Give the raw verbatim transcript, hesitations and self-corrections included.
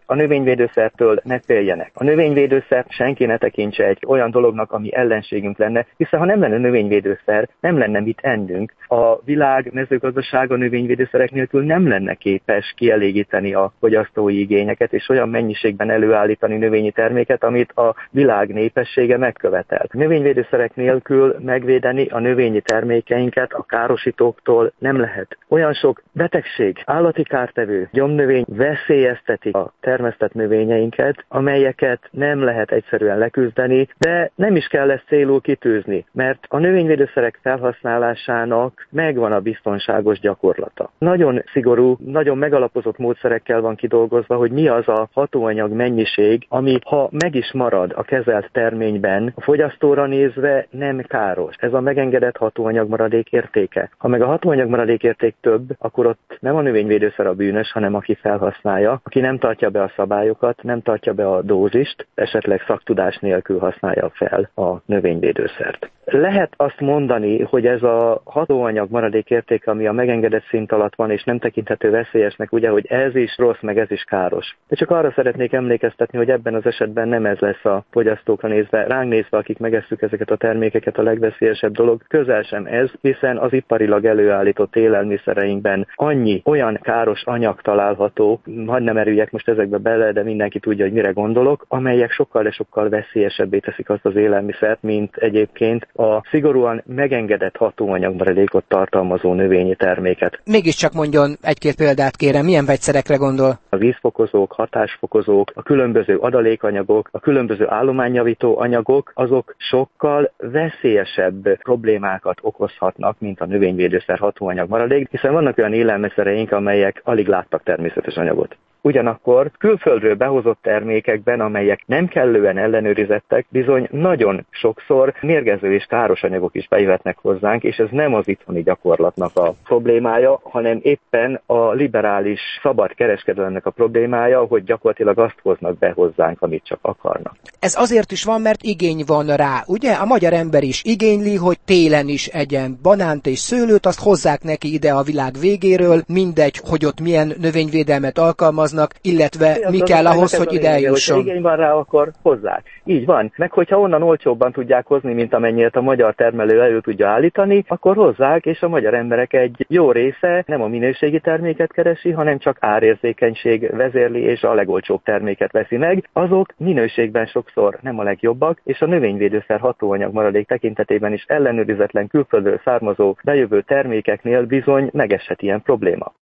a növényvédőszertől ne féljenek. A növényvédőszert senki ne tekintse egy olyan dolognak, ami ellenségünk lenne, hiszen ha nem lenne növényvédőszer, nem lenne mit ennünk. A világ mezőgazdasága növényvédőszerek nélkül nem lenne képes kielégíteni a fogyasztói igényeket, és olyan mennyiségben előállítani növényi terméket, amit a világ népessége megkövetel. A növényvédőszerek nélkül megvédeni a növényi termékeinket a károsítóktól nem lehet. Olyan sok betegség, állati kártevő, gyomnövény veszélyezteti a termesztett növényeinket, amelyeket nem lehet egyszerűen leküzdeni, de nem is kell ezt célul kitűzni, mert a növényvédőszerek felhasználásának megvan a biztonságos gyakorlata. Nagyon szigorú, nagyon megalapozott módszerekkel van kidolgozva, hogy mi az a hatóanyag mennyiség, ami ha meg is marad a kezelt terményben, a fogyasztóra nézve nem káros. Ez a megengedett hatóanyag maradék értéke. Ha meg a hatóanyag maradék érték több, akkor ott nem a növényvédőszer a bűnös, hanem aki felhasználja, aki nem tartja be a szabályokat, nem tartja be a dózist, esetleg szaktudás nélkül használja fel a növényvédőszert. Lehet azt mondani, hogy ez a hatóanyag maradék értéke, ami a megengedett szint alatt van, és nem tekinthető veszélyesnek, ugye, hogy ez is rossz, meg ez is káros. De csak arra szeretnék emlékeztetni, hogy ebben az esetben nem ez lesz a fogyasztókra nézve, ránk nézve, akik megesszük ezeket a termékeket, a legveszélyesebb dolog, közel sem ez, hiszen az iparilag előállított élelmiszereinkben annyi olyan káros anyag található, hadd nem erüljek most ezekbe bele, de mindenki tudja, hogy mire gondolok, amelyek sokkal, de sokkal veszélyesebbé teszik azt az élelmiszert, mint egyébként a szigorúan megengedett hatóanyagmaradékot tartalmazó növényi terméket. Mégiscsak mondjon egy-két példát, kérem, milyen vegyszerekre gondol? A vízfokozók, hatásfokozók, a különböző adalékanyagok, a különböző állományjavító anyagok, azok sokkal veszélyesebb problémákat okozhatnak, mint a növényvédőszer hatóanyagmaradék, hiszen vannak olyan élelmiszereink, amelyek alig láttak természetes anyagot. Ugyanakkor külföldről behozott termékekben, amelyek nem kellően ellenőrizettek, bizony nagyon sokszor mérgező és káros anyagok is bejöhetnek hozzánk, és ez nem az itthoni gyakorlatnak a problémája, hanem éppen a liberális szabad kereskedelemnek a problémája, hogy gyakorlatilag azt hoznak be hozzánk, amit csak akarnak. Ez azért is van, mert igény van rá, ugye? A magyar ember is igényli, hogy télen is egyen banánt és szőlőt, azt hozzák neki ide a világ végéről, mindegy, hogy ott milyen növényvédelmet alkalmaznak, illetve az mi az kell az ahhoz, hogy ide eljusson. Ha igény van rá, akkor hozzák. Így van. Meg hogyha onnan olcsóbban tudják hozni, mint amennyit a magyar termelő elő tudja állítani, akkor hozzák, és a magyar emberek egy jó része nem a minőségi terméket keresi, hanem csak árérzékenység vezérli, és a legolcsóbb terméket veszi meg. Azok minőségben sokszor nem a legjobbak, és a növényvédőszer hatóanyag maradék tekintetében is ellenőrizetlen külföldről származó bejövő termékeknél bizony megeshet ilyen probléma.